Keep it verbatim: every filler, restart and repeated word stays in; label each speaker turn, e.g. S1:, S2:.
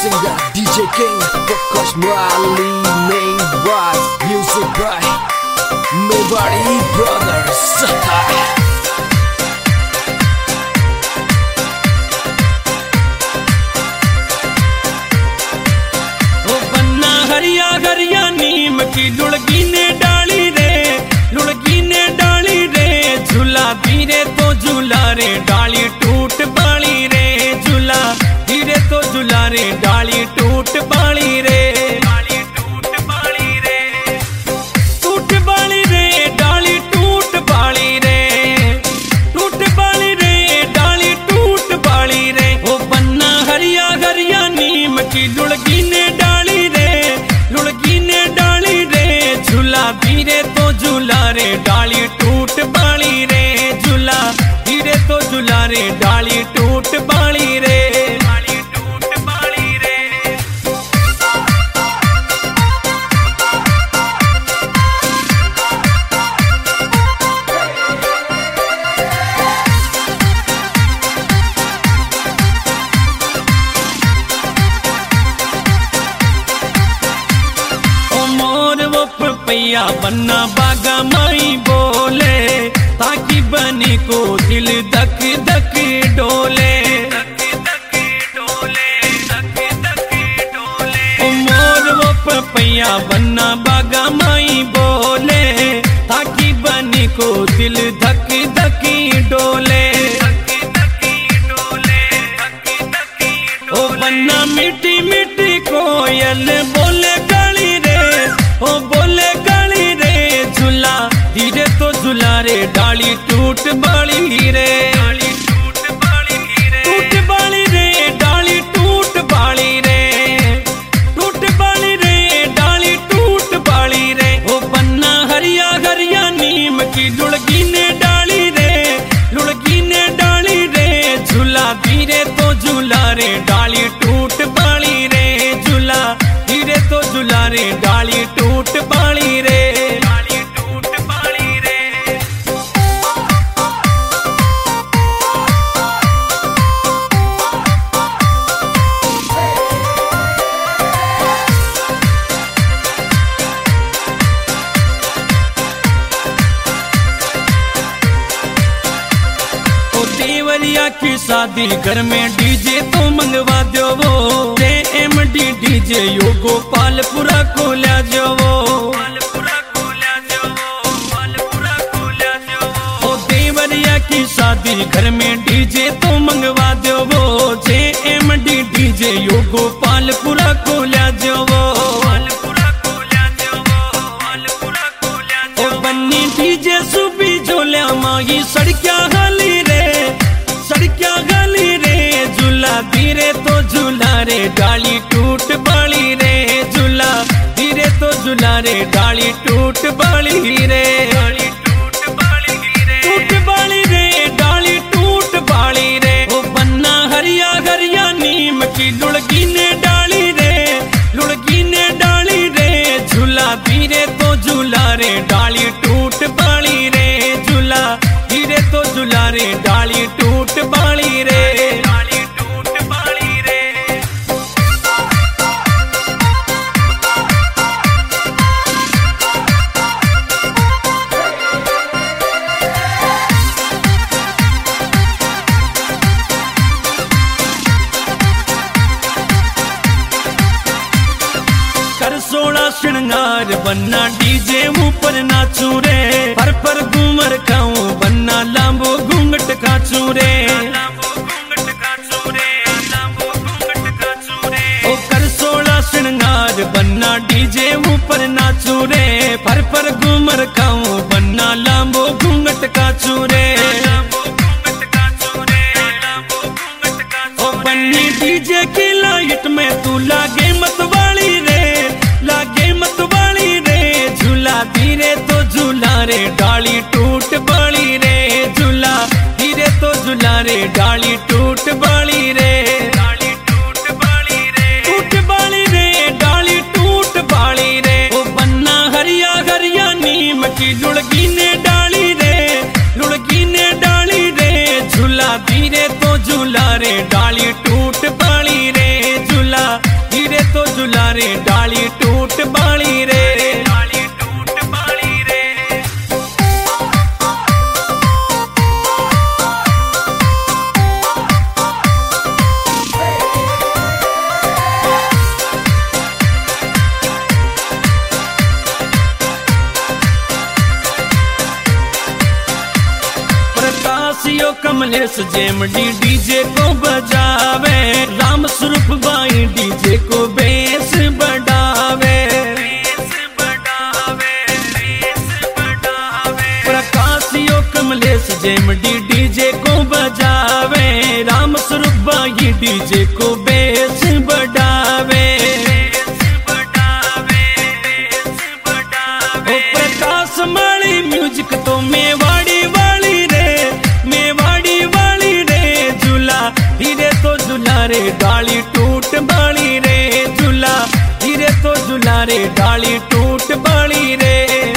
S1: singer D J King, Prakash Murali, main boss, music by Mewari Brothers.
S2: ओ बन्ना हरिया हरिया नीम की लुड़की ने डाली रे, लुड़की ने डाली रे, झूला धीरे तो झूला रे, डाली टूट बाली रे, झूला धीरे तो झूला रे, डाली टूट बाली रे, डाली टूट बाली रे, टूट बाली रे, डाली टूट बाली रे, टूट बाली रे, डाली टूट बाली रे। ओ बन्ना हरिया हरिया नीम की लुड़की ने डाली रे, लुड़की ने डाली रे, झूला धीरे तो झूला रे, डाली टूट बाली रे, झूला धीरे तो झूला रे, डाली टूट बाली रे, डाली टूट बाली रे। ओ मोर वो पपैया बन्ना बागा माई बोले, ताकि बनी को दिल धक धक डोले, ओ मोर वो पपैया बन्ना बागा माई बोले, ताकि बनी को दिल धक धक डोले, ओ बन्ना मीठी मीठी कोयल बोले गाली रे, ओ बोले गाली रे, झूला धीरे तो झूला रे, डाली टूट बाली रे, डाली टूट बाली रे, टूट बाली रे, डाली टूट बाली रे, टूट बाली रे, डाली टूट बाली रे। ओ बन्ना हरिया हरिया नीम की लुड़की ने डाली रे, लुड़की ने डाली रे, झूला धीरे तो झूला रे, डाली टूट बाली रे, झूला धीरे तो झूला रे, डाली टूट बाली रे, डाली टूट बाली रे। ओ देवरिया की शादी घर में डीजे तो मंगवा दो वो, जे एम डी डीजे यो गोपालपुरा को ल्या जो वो, ओ देवरिया की शादी घर में डीजे तो मंगवा दो वो, जे एम डी डीजे यो गोपालपुरा को ल्या जो वो, ओ बन्नी डीजे सुबी झोल्या माही सड़क्या हाली रे, सड़क्या गाली रे, झूला धीरे तो झूला रे, डाली टूट बाली रे, झूला धीरे तो झूला रे, डाली टूट बाली रे, डाली टूट बाली रे, टूट बाली रे, डाली टूट बाली रे। ओ बन्ना हरिया हरिया नीम की लुड़की ने डाली रे, लुड़की ने डाली रे, झूला धीरे तो झूला रे, डाली टूट बाली रे, झूला धीरे तो झूला रे, डाली टूट बाली रे, डाली टूट बाली रे। कर सोड़ा श्रृंगार बन्ना डीजे ऊपर नाचू रे, पर पर घूमर खाऊं बन्ना लांबो घूंघट काचू रे, ओ कर सोड़ा श्रृंगार बन्ना डीजे ऊपर नाचू रे, पर पर घूमर खाऊं बन्ना लांबो घूंघट काचू रे, ओ बन्नी डीजे की लाइट में तू लागे मत वाली रे, लागे मत वाली रे, झूला धीरे तो झूला रे, डाली टूट बाली रे, झूला धीरे तो झूला रे, डाली टूट बाली रे, डाली टूट बाली रे, टूट बाली रे, डाली टूट बाली रे। ओ बन्ना हरिया हरिया नीम की लुड़की ने डाली रे, लुड़की ने डाली रे, झूला धीरे तो झूला रे, डाली टूट बाली रे, झूला कमलेश जेमडी डीजे को बजावे, राम स्वरूप भाई डीजे को बेस बढ़ावे। प्रकाश यो कमलेश जेमडी डीजे को बजावे, राम स्वरूप भाई डीजे को बेस बढ़ावे। ओ प्रकाश माली म्यूजिक तो मेवाड़ी वाली रे, मेवाड़ी वाली रे, झूला धीरे तो झूला रे डाली टूट बाली रे, झूला धीरे तो झूला रे डाली टूट बाली रे।